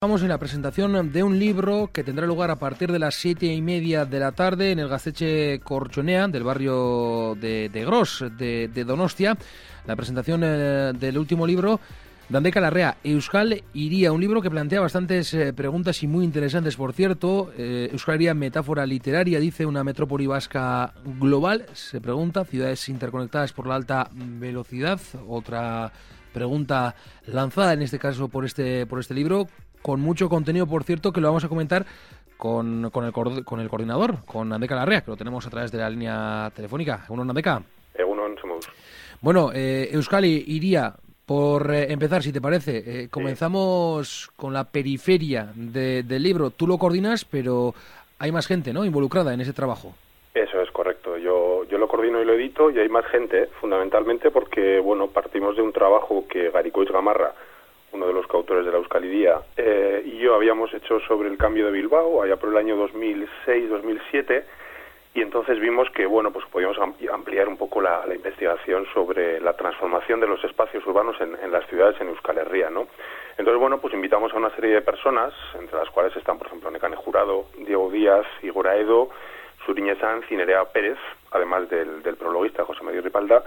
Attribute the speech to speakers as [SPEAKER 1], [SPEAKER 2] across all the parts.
[SPEAKER 1] Estamos en la presentación de un libro que tendrá lugar a partir de las 7:30 de la tarde en el Gaztetxe Corchonea del barrio de Gros, de Donostia. La presentación del último libro de Andeka Larrea, Euskal Hiria, un libro que plantea bastantes preguntas y muy interesantes, por cierto. Euskal Hiria, metáfora literaria, dice una metrópoli vasca global. Se pregunta, ciudades interconectadas por la alta velocidad. Otra pregunta lanzada en este caso por este libro, con mucho contenido, por cierto, que lo vamos a comentar con el coordinador, con Andeka Larrea, que lo tenemos a través de la línea telefónica. Egunon, Andeka.
[SPEAKER 2] Egunon, somos.
[SPEAKER 1] Bueno, Euskal Hiria, por empezar, si te parece, comenzamos con la periferia del libro. Tú lo coordinas, pero hay más gente, ¿no?, involucrada en ese trabajo.
[SPEAKER 2] Eso es correcto. Yo lo coordino y lo edito, y hay más gente, fundamentalmente porque, bueno, partimos de un trabajo que Garikoitz Gamarra, uno de los coautores de la Euskal Hiria, y yo habíamos hecho sobre el cambio de Bilbao, allá por el año 2006-2007, y entonces vimos que, bueno, pues podíamos ampliar un poco la investigación sobre la transformación de los espacios urbanos en las ciudades en Euskal Herria, ¿no? Entonces, bueno, pues invitamos a una serie de personas, entre las cuales están, por ejemplo, Nekane Jurado, Diego Díaz, Igor Aedo, Suriñe Sanz y Nerea Pérez, además del prologuista José María Ripalda,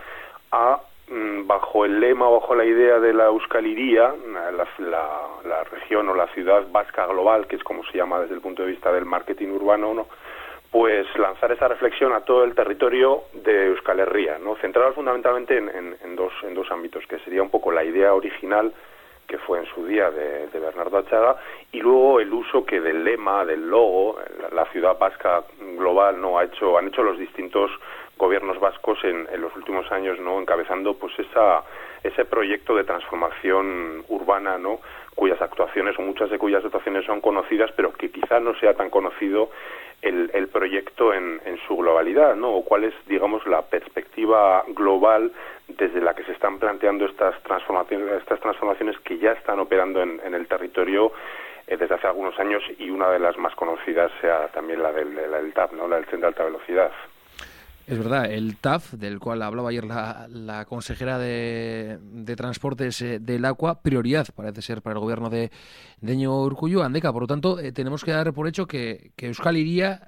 [SPEAKER 2] bajo el lema, bajo la idea de la Euskal Hiria, la región o la ciudad vasca global, que es como se llama desde el punto de vista del marketing urbano, ¿no?, pues lanzar esa reflexión a todo el territorio de Euskal Herria, ¿no?, centrada fundamentalmente en dos ámbitos, que sería un poco la idea original, que fue en su día de Bernardo Atxaga, y luego el uso que del lema, del logo, la ciudad vasca global, no han hecho los distintos gobiernos vascos en los últimos años, ¿no?, encabezando pues ese proyecto de transformación urbana, ¿no?, cuyas actuaciones, o muchas de cuyas actuaciones son conocidas, pero que quizá no sea tan conocido el proyecto en su globalidad, ¿no?, o cuál es, digamos, la perspectiva global desde la que se están planteando estas transformaciones que ya están operando en el territorio desde hace algunos años, y una de las más conocidas sea también la del TAV, ¿no?, la del tren de alta velocidad.
[SPEAKER 1] Es verdad, el TAV, del cual hablaba ayer la consejera de Transportes del Aqua, prioridad parece ser para el gobierno de Iñigo Urkullu. Andeka, por lo tanto, tenemos que dar por hecho que Euskal Hiria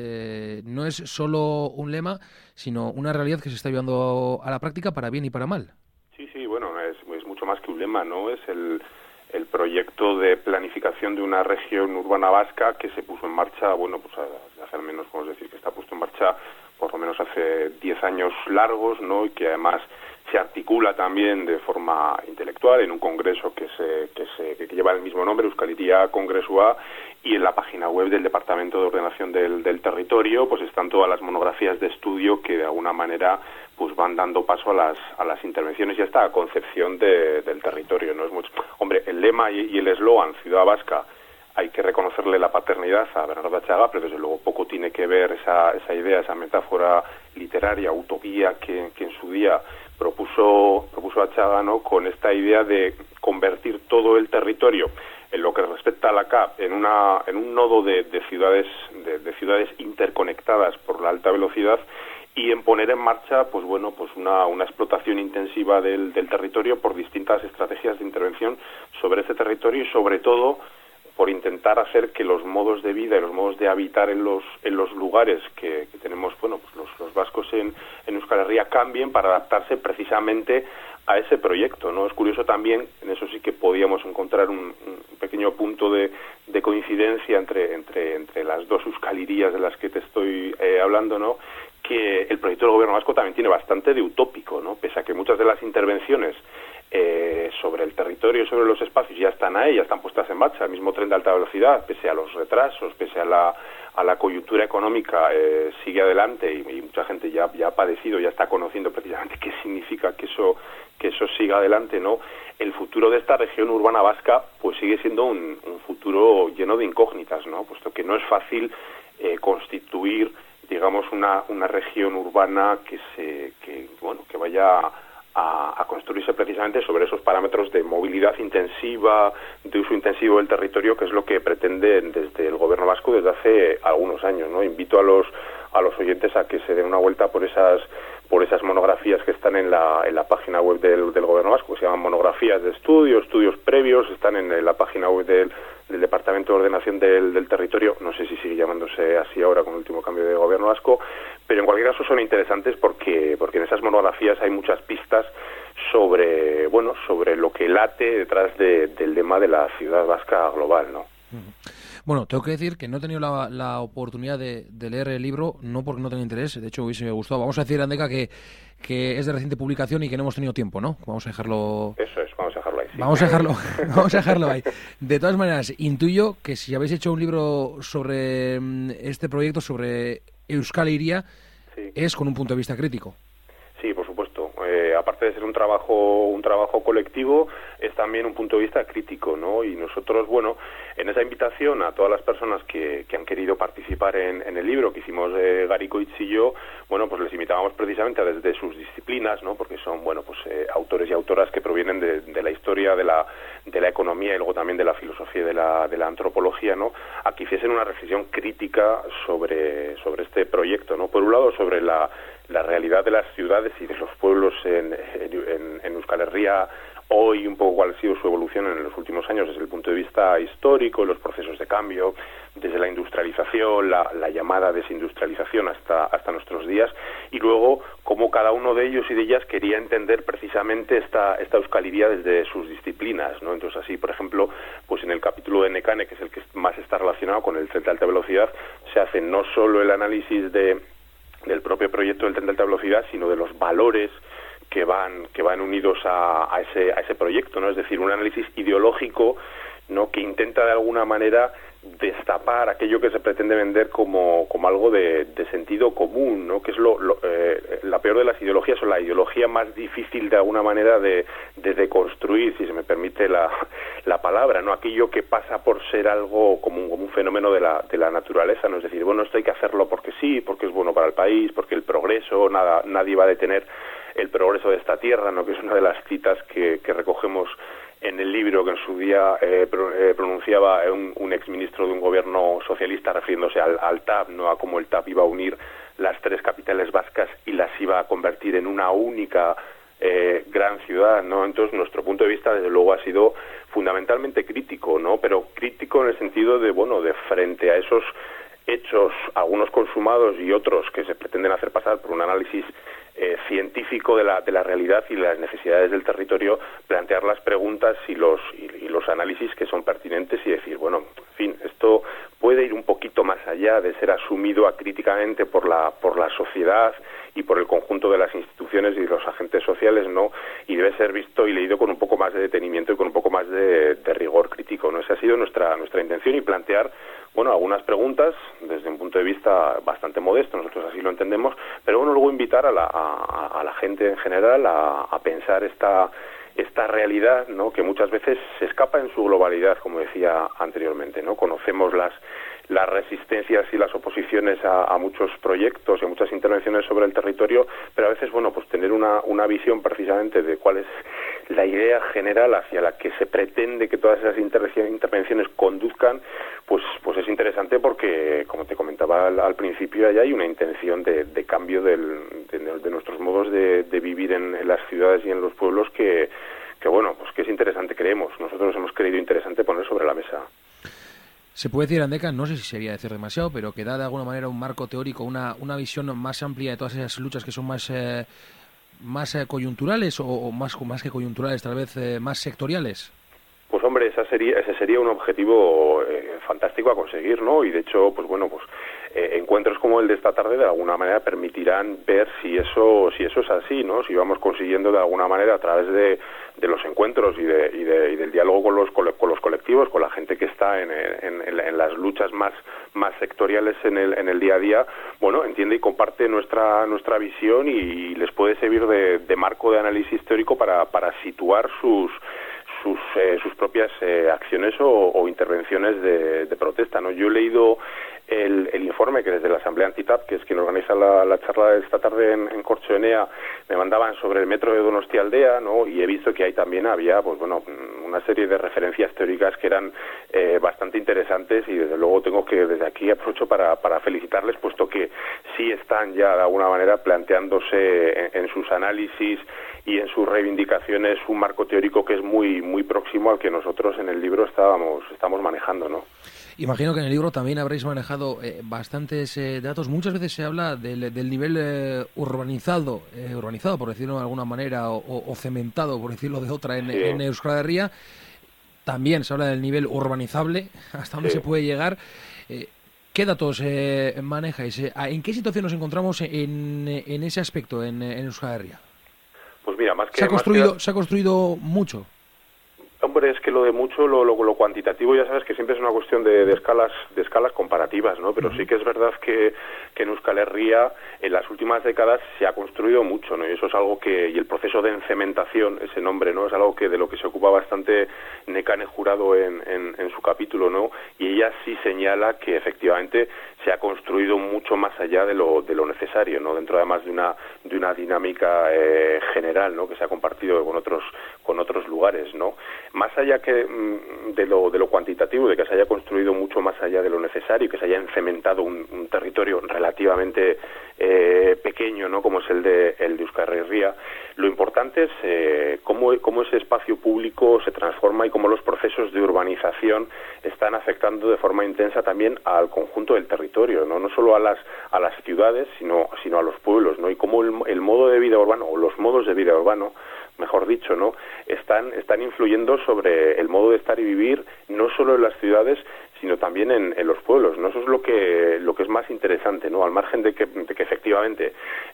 [SPEAKER 1] no es solo un lema, sino una realidad que se está llevando a la práctica para bien y para mal.
[SPEAKER 2] Sí, bueno, es mucho más que un lema, ¿no? Es el proyecto de planificación de una región urbana vasca que se puso en marcha, bueno, pues hace al menos, podemos decir que está puesto en marcha por lo menos hace 10 años largos, ¿no?, y que además se articula también de forma intelectual en un congreso que lleva el mismo nombre, Euskal Hiria Kongresua, y en la página web del Departamento de Ordenación del Territorio pues están todas las monografías de estudio que de alguna manera pues van dando paso a las intervenciones y a esta concepción del territorio, ¿no? Es mucho. Hombre, el lema y el eslogan Ciudad Vasca, hay que reconocerle la paternidad a Bernardo Atxaga, pero desde luego poco tiene que ver esa idea, esa metáfora literaria, utopía que en su día propuso Atxaga, ¿no?, con esta idea de convertir todo el territorio, en lo que respecta a la CAP, en un nodo de ciudades interconectadas por la alta velocidad, y en poner en marcha pues una explotación intensiva del territorio por distintas estrategias de intervención sobre este territorio, y sobre todo por intentar hacer que los modos de vida y los modos de habitar en los lugares que tenemos, bueno, pues los vascos en Euskal Herria cambien para adaptarse precisamente a ese proyecto, ¿no? Es curioso también, en eso sí que podíamos encontrar un pequeño punto de coincidencia entre las dos Euskal Hirias de las que te estoy hablando, ¿no?, que el proyecto del gobierno vasco también tiene bastante de utópico, ¿no?, pese a que muchas de las intervenciones sobre el territorio y sobre los espacios ya están ahí, ya están puestas en marcha. El mismo tren de alta velocidad, pese a los retrasos, pese a la coyuntura económica, sigue adelante, y mucha gente ya ha padecido, ya está conociendo precisamente qué significa que eso siga adelante, ¿no? El futuro de esta región urbana vasca pues sigue siendo un futuro lleno de incógnitas, ¿no?, puesto que no es fácil constituir, digamos, una región urbana que vaya a construirse precisamente sobre esos parámetros de movilidad intensiva, de uso intensivo del territorio, que es lo que pretende desde el gobierno vasco desde hace algunos años, ¿no? Invito a los oyentes a que se den una vuelta por esas monografías que están en la página web del gobierno vasco, que se llaman monografías de estudios previos, están en la página web Departamento de Ordenación del Territorio, no sé si sigue llamándose así ahora con el último cambio de gobierno vasco, pero en cualquier caso son interesantes porque en esas monografías hay muchas pistas sobre lo que late detrás del lema de la ciudad vasca global, ¿no?
[SPEAKER 1] Bueno, tengo que decir que no he tenido la oportunidad de leer el libro, no porque no tenga interés, de hecho hubiese gustado. Vamos a decir, Andeca, que es de reciente publicación y que no hemos tenido tiempo, ¿no? Vamos a dejarlo...
[SPEAKER 2] Eso es, vamos a dejarlo ahí. Sí.
[SPEAKER 1] Vamos a dejarlo ahí. De todas maneras, intuyo que si habéis hecho un libro sobre este proyecto, sobre Euskal Hiria, sí, es con un punto de vista crítico.
[SPEAKER 2] Sí, por supuesto. Aparte de ser un trabajo colectivo, es también un punto de vista crítico, ¿no? Y nosotros, bueno, en esa invitación a todas las personas que han querido participar en el libro que hicimos Garikoitz y yo, bueno, pues les invitábamos precisamente desde sus disciplinas, ¿no? Porque son, bueno, pues autores y autoras que provienen de la historia, de la economía y luego también de la filosofía y de la antropología, ¿no? A que hiciesen una reflexión crítica sobre este proyecto, ¿no? Por un lado, sobre la realidad de las ciudades y de los pueblos en Euskal Herria hoy, un poco cuál ha sido su evolución en los últimos años desde el punto de vista histórico, los procesos de cambio, desde la industrialización, la llamada desindustrialización hasta nuestros días, y luego cómo cada uno de ellos y de ellas quería entender precisamente esta Euskal Hiria desde sus disciplinas, ¿no? Entonces así, por ejemplo, pues en el capítulo de Nekane, que es el que más está relacionado con el tren de alta velocidad, se hace no solo el análisis del propio proyecto del tren de alta velocidad, sino de los valores que van unidos a ese proyecto, ¿no? Es decir, un análisis ideológico, ¿no? Que intenta de alguna manera destapar aquello que se pretende vender como algo de sentido común, ¿no? Que es la peor de las ideologías, o la ideología más difícil de alguna manera de deconstruir, si se me permite la palabra, ¿no? Aquello que pasa por ser algo como un fenómeno de la naturaleza, ¿no? Es decir, bueno, esto hay que hacerlo porque sí, porque es bueno para el país, porque el progreso, nadie va a detener el progreso de esta tierra, ¿no? Que es una de las citas que recogemos en el libro que en su día pronunciaba un exministro de un gobierno socialista refiriéndose al TAP, ¿no? A cómo el TAP iba a unir las tres capitales vascas y las iba a convertir en una única gran ciudad, ¿no? Entonces nuestro punto de vista desde luego ha sido fundamentalmente crítico, ¿no? Pero crítico en el sentido de frente a esos hechos, algunos consumados y otros que se pretenden hacer pasar por un análisis científico de la realidad y las necesidades del territorio, plantear las preguntas y los análisis que son pertinentes y decir, bueno, en fin, esto puede ir un poquito más allá de ser asumido acríticamente por la sociedad y por el conjunto de las instituciones y de los agentes sociales, ¿no? Y debe ser visto y leído con un poco más de detenimiento y con un poco más de rigor crítico, ¿no? Esa ha sido nuestra intención, y plantear, bueno, algunas preguntas desde un punto de vista bastante modesto, nosotros así lo entendemos, pero bueno, luego invitar a la gente en general a pensar esta realidad, ¿no? Que muchas veces se escapa en su globalidad, como decía anteriormente, ¿no? Conocemos las resistencias y las oposiciones a muchos proyectos y a muchas intervenciones sobre el territorio, pero a veces, bueno, pues tener una visión precisamente de cuál es la idea general hacia la que se pretende que todas esas intervenciones conduzcan, pues es interesante porque, como te comentaba al principio, allá hay una intención de cambio de nuestros modos de vivir en las ciudades y en los pueblos que bueno, pues que es interesante, creemos. Nosotros hemos creído interesante poner sobre la mesa.
[SPEAKER 1] Se puede decir, Andeca, no sé si sería decir demasiado, pero que da de alguna manera un marco teórico, una visión más amplia de todas esas luchas que son más coyunturales o más que coyunturales, tal vez más sectoriales.
[SPEAKER 2] Pues hombre, ese sería un objetivo fantástico a conseguir, ¿no? Y de hecho, pues bueno, pues encuentros como el de esta tarde de alguna manera permitirán ver si eso es así, ¿no? Si vamos consiguiendo de alguna manera a través de los encuentros y del diálogo con los colectivos, con la gente que está en las luchas más sectoriales en el día a día, bueno, entiende y comparte nuestra visión y les puede servir de marco de análisis teórico para situar sus propias acciones o intervenciones de protesta, ¿no? Yo he leído el informe que desde la Asamblea Antitap, que es quien organiza la charla de esta tarde en Cortxoenea, me mandaban sobre el metro de Donostialdea, ¿no? Y he visto que ahí también había, pues bueno, una serie de referencias teóricas que eran bastante interesantes interesantes, y desde luego tengo que desde aquí aprovecho para felicitarles, puesto que sí están ya de alguna manera planteándose en sus análisis y en sus reivindicaciones un marco teórico que es muy próximo al que nosotros en el libro estamos manejando, ¿no?
[SPEAKER 1] Imagino que en el libro también habréis manejado bastantes datos. Muchas veces se habla del nivel urbanizado, por decirlo de alguna manera, o cementado, por decirlo de otra, en Euskal Herria. También se habla del nivel urbanizable, hasta dónde se puede llegar. ¿Qué datos manejáis? ¿En qué situación nos encontramos en ese aspecto en Euskal Herria?
[SPEAKER 2] Pues mira,
[SPEAKER 1] se ha construido mucho.
[SPEAKER 2] Hombre, es que lo de mucho, lo cuantitativo, ya sabes que siempre es una cuestión de escalas comparativas, ¿no? Pero sí que es verdad que en Euskal Herria en las últimas décadas se ha construido mucho, ¿no? Y eso es algo y el proceso de encementación, ese nombre, ¿no? Es algo de lo que se ocupa bastante Nekane Jurado en su capítulo, ¿no? Y ella sí señala que efectivamente se ha construido mucho más allá de lo necesario, ¿no? Dentro además de una dinámica general, ¿no? Que se ha compartido con otros lugares, ¿no? Más allá que de lo cuantitativo, de que se haya construido mucho más allá de lo necesario, que se haya encementado un territorio relativamente pequeño, ¿no? Como es el de Euskal Herria, lo importante es cómo ese espacio público se transforma y cómo los procesos de urbanización están afectando de forma intensa también al conjunto del territorio, no solo a las ciudades, sino a los pueblos, ¿no? Y cómo el modo de vida urbano, o los modos de vida urbano, mejor dicho, ¿no? Están influyendo sobre el modo de estar y vivir, no solo en las ciudades, sino también en los pueblos, ¿no? Eso es lo que es más interesante, ¿no? Al margen de que efectivamente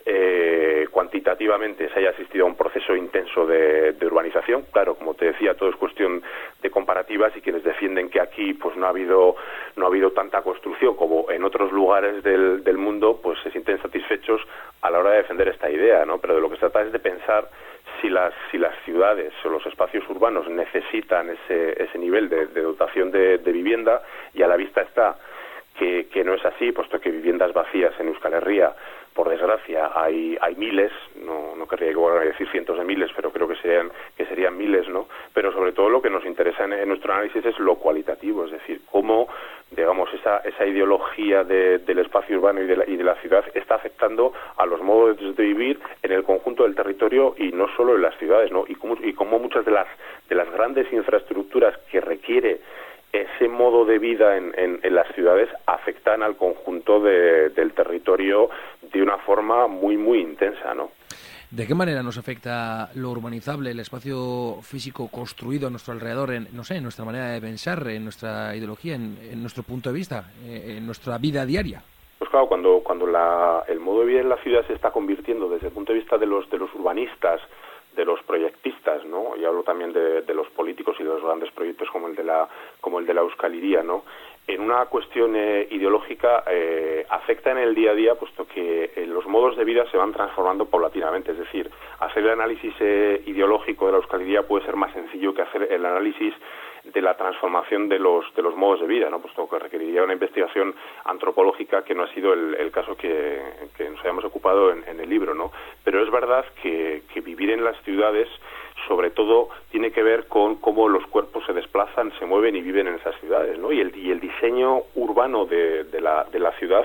[SPEAKER 2] cuantitativamente se haya asistido a un proceso intenso de urbanización. Claro, como te decía, todo es cuestión de comparativas, y quienes defienden que aquí pues no ha habido tanta construcción como en otros lugares del mundo, pues se sienten satisfechos a la hora de defender esta idea, ¿no? Pero de lo que se trata es de pensar si las ciudades o los espacios urbanos necesitan ese nivel de dotación de vivienda, y a la vista está que no es así, puesto que viviendas vacías en Euskal Herria, por desgracia, hay miles, no querría decir cientos de miles, pero creo que serían miles, ¿no? Pero sobre todo lo que nos interesa en nuestro análisis es lo cualitativo, es decir, cómo, digamos, esa ideología del espacio urbano y de la ciudad está afectando a los modos de vivir en el conjunto del territorio, y no solo en las ciudades, ¿no? Y cómo muchas de las grandes infraestructuras que requiere ese modo de vida en las ciudades afectan al conjunto del territorio de una forma muy intensa, ¿no?
[SPEAKER 1] ¿De qué manera nos afecta lo urbanizable, el espacio físico construido a nuestro alrededor, en nuestra manera de pensar, en nuestra ideología, en nuestro punto de vista, en nuestra vida diaria?
[SPEAKER 2] Pues claro, cuando el modo de vida en la ciudad se está convirtiendo desde el punto de vista de los urbanistas, de los proyectistas, ¿no? Y hablo también de los políticos y de los grandes proyectos como el de la Euskal Hiria, ¿no? En una cuestión ideológica afecta en el día a día, puesto que los modos de vida se van transformando paulatinamente. Es decir, hacer el análisis ideológico de la Euskal Hiria puede ser más sencillo que hacer el análisis de la transformación de los modos de vida, ¿no? Puesto que requeriría una investigación antropológica, que no ha sido el caso que nos hayamos ocupado en el libro, ¿no? Pero es verdad que vivir en las ciudades, sobre todo, tiene que ver con cómo los cuerpos se desplazan, se mueven y viven en esas ciudades, ¿no? Y el diseño urbano de la ciudad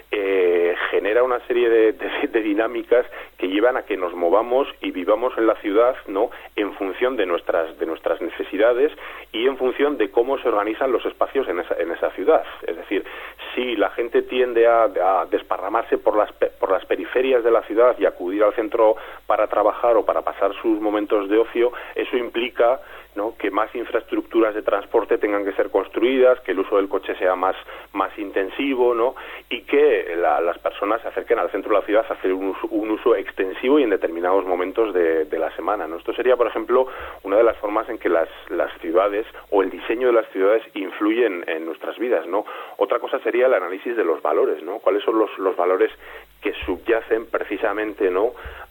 [SPEAKER 2] genera una serie de dinámicas que llevan a que nos movamos y vivamos en la ciudad, ¿no? En función de nuestras necesidades y en función de cómo se organizan los espacios en esa ciudad. Es decir, si la gente tiende a desparramarse por las periferias de la ciudad y acudir al centro para trabajar o para pasar sus momentos de ocio, eso implica, ¿no?, que más infraestructuras de transporte tengan que ser construidas, que el uso del coche sea más intensivo, ¿no?, y que las personas se acerquen al centro de la ciudad a hacer un uso extensivo y en determinados momentos de la semana, ¿no? Esto sería, por ejemplo, una de las formas en que las ciudades o el diseño de las ciudades influyen en nuestras vidas, ¿no? Otra cosa sería el análisis de los valores, ¿no? ¿Cuáles son los valores que subyacen precisamente, ¿no?,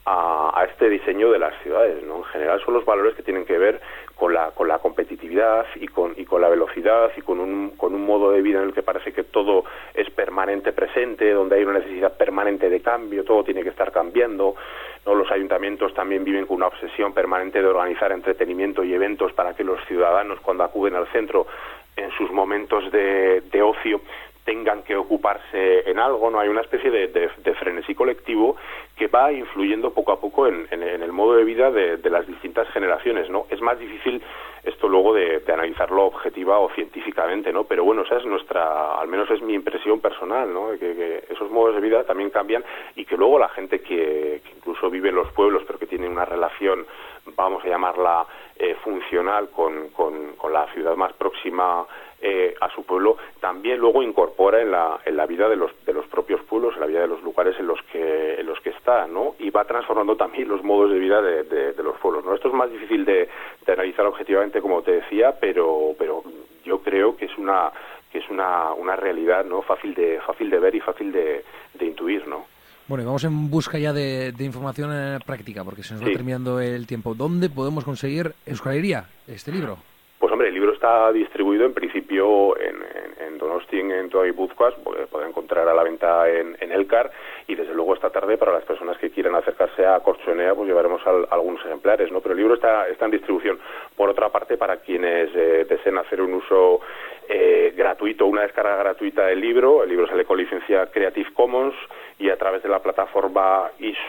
[SPEAKER 2] a este diseño de las ciudades, ¿no? En general son los valores que tienen que ver con la competitividad y con la velocidad y con un modo de vida en el que parece que todo es permanente presente, donde hay una necesidad permanente de cambio, todo tiene que estar cambiando, ¿no? Los ayuntamientos también viven con una obsesión permanente de organizar entretenimiento y eventos para que los ciudadanos, cuando acuden al centro, en sus momentos de ocio tengan que ocuparse en algo, ¿no? Hay una especie de frenesí colectivo que va influyendo poco a poco en el modo de vida de las distintas generaciones, ¿no? Es más difícil esto luego de analizarlo objetiva o científicamente, ¿no? Pero bueno, esa es al menos es mi impresión personal, ¿no? Que esos modos de vida también cambian y que luego la gente que incluso vive en los pueblos pero que tiene una relación, vamos a llamarla funcional con la ciudad más próxima a su pueblo, también luego incorpora en la vida de los propios pueblos, en la vida de los lugares en los que está, ¿no? Y va transformando también los modos de vida de los pueblos, ¿no? Esto es más difícil de analizar objetivamente, como te decía, pero yo creo que es una realidad, ¿no? Fácil de ver y fácil de intuir, ¿no?
[SPEAKER 1] Bueno, y vamos en busca ya de información práctica, porque se nos va terminando el tiempo. ¿Dónde podemos conseguir Euskal Hiria, este libro?
[SPEAKER 2] Pues hombre, el libro está distribuido en principio en Donosti, en toda Guipúzcoa, puede encontrar a la venta en Elkar, y desde luego esta tarde para las personas que quieran acercarse a Corchonea pues llevaremos algunos ejemplares, ¿no? Pero el libro está en distribución. Por otra parte, para quienes deseen hacer un uso gratuito, una descarga gratuita del libro, el libro sale con licencia Creative Commons y a través de la plataforma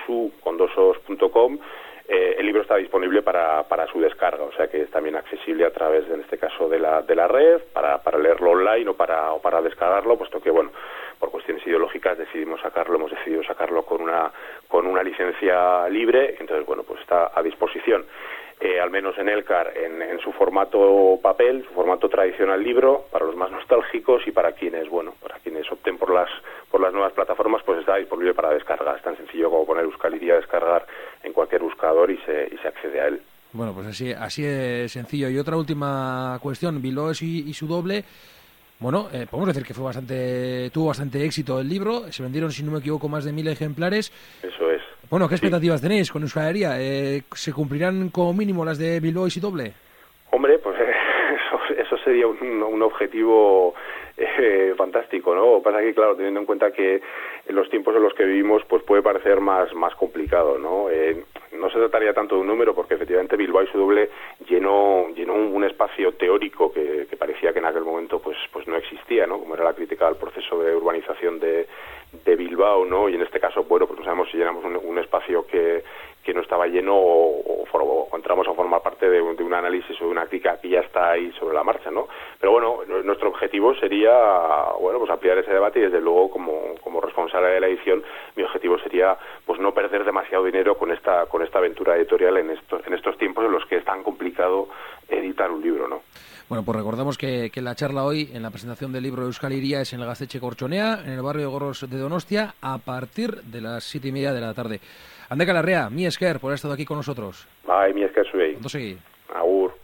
[SPEAKER 2] isu.com. El libro está disponible para su descarga, o sea que es también accesible a través, en este caso, de la red, para leerlo online o para descargarlo, puesto que, bueno, por cuestiones ideológicas hemos decidido sacarlo con una licencia libre, entonces, bueno, pues está a disposición. Al menos en Elkar, en su formato papel, su formato tradicional libro, para los más nostálgicos y para quienes opten por las nuevas plataformas, pues está disponible para descarga. Es tan sencillo como poner Euskal Hiria, descargar en cualquier buscador y se accede a él.
[SPEAKER 1] Bueno, pues así es sencillo. Y otra última cuestión, Bilbao y su doble. Bueno, podemos decir que tuvo bastante éxito el libro. Se vendieron, si no me equivoco, más de 1000 ejemplares.
[SPEAKER 2] Eso es.
[SPEAKER 1] Bueno, ¿qué expectativas tenéis con Euskal Hiria? ¿Se cumplirán como mínimo las de Bilbao y doble?
[SPEAKER 2] Hombre, pues eso sería un objetivo fantástico, ¿no? Lo que pasa es que, claro, teniendo en cuenta que en los tiempos en los que vivimos, pues puede parecer más complicado, ¿no? No se trataría tanto de un número, porque efectivamente Bilbao y su doble llenó un espacio teórico que parecía que en aquel momento pues no existía, ¿no? Como era la crítica al proceso de urbanización de Bilbao, ¿no? Y en este caso, bueno, pues no sabemos si llenamos un espacio que no estaba lleno o entramos a formar parte de un análisis o de una crítica que ya está ahí sobre la marcha, ¿no? Pero bueno, nuestro objetivo sería, bueno, pues ampliar ese debate y desde luego como responsable de la edición, mi objetivo sería pues no perder demasiado dinero con esta aventura editorial en estos tiempos en los que es tan complicado editar un libro, ¿no?
[SPEAKER 1] Bueno, pues recordamos que la charla hoy, en la presentación del libro Euskal Hiria, es en el Gaztetxe Corchonea, en el barrio de Gorros de Donostia, a partir de las 7:30 de la tarde. Andeka Larrea, mi esker por haber estado aquí con nosotros.
[SPEAKER 2] Bai, mi esker zuei.
[SPEAKER 1] Ondo segi.
[SPEAKER 2] Agur.